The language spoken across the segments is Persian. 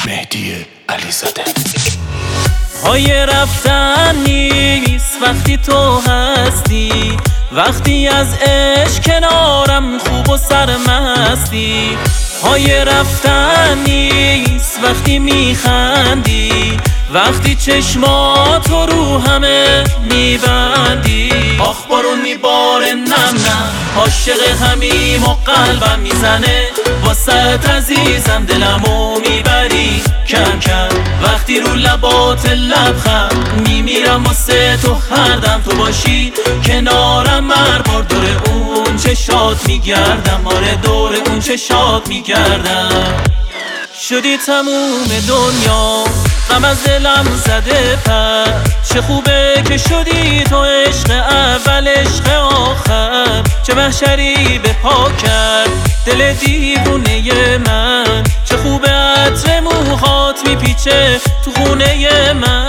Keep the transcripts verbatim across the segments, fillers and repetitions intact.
مهدی علیزاده. های رفتن نیست وقتی تو هستی، وقتی از عشق کنارم خوب و سرمستی. های رفتن نیست وقتی میخندی، وقتی چشماتو رو همه میبندی. آخ بارون میباره نم نم، عاشق همیم و قلبم میزنه، واسه عزیزم دلمو میبری کم کم. وقتی رو لبات لبخند میمیرم واسه تو، هر دم تو باشی کنارم مر بار دور اون چشات میگردم، آره دور اون چشات میگردم. شدی تموم دنیا غم از دلم زده پر، چه خوبه که شدی تو عشق اول عشق آخر. چه محشری به پا کرد دل دیوونه من، چه خوبه عطر موهات میپیچه تو خونه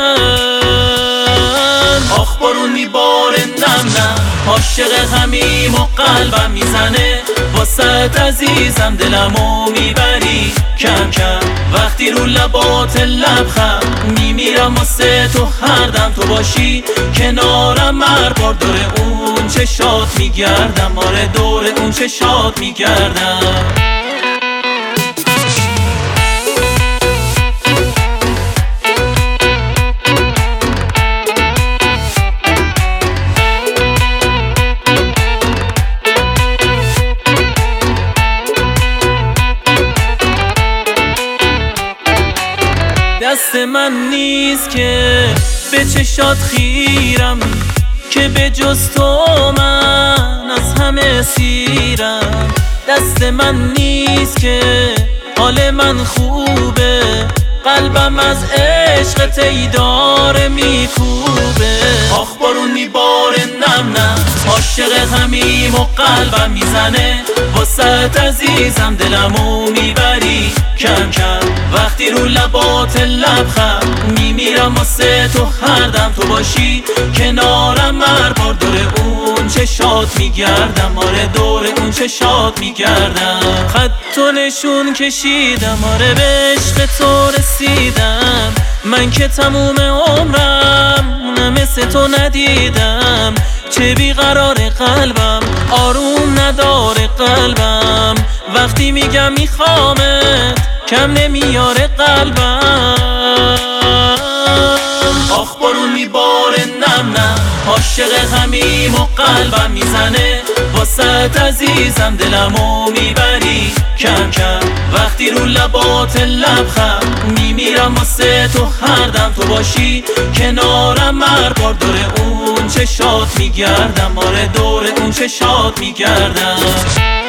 من. آخ بارون میباره نم نم، عاشق همیم و قلبم میزنه، واسه عزیزم دلمو میبری کم کم. وقتی رو لبات لبخند میمیرم واسه تو، هر دم تو باشی کنارم مر بار دور اون چشات میگردم، آره دور اون چشات میگردم. دست من نیست که به چشات خیرم، که به جز تو من از همه سیرم. دست من نیست که حال من خوبه، قلبم از عشق تی داره میکوبه. آخ بارون میباره نم نم، عاشق همیم و قلبم میزنه، واسه عزیزم دلمو میبری کم کم. وقتی رو لبات لبخند میمیرم واسه تو، هر دم تو باشی کنارم مر بار دور اون چشات میگردم، آره دور اون چشات میگردم. خط و نشون کشیدم، آره به عشق تو رسیدم، من که تموم عمرم اونم مثل تو ندیدم. چه بیقرار قلبم، آروم نداره قلبم، وقتی میگم میخوامت کم نمیاره قلبم. آخ بارون میباره نم نم، عاشق همیم و قلبم میزنه، واسه عزیزم دلمو میبری کم کم. وقتی رو لبات لبخند میمیرم واسه تو، هر دم تو باشی کنارم مر بار دور اون چشات میگردم، آره دور اون چشات میگردم.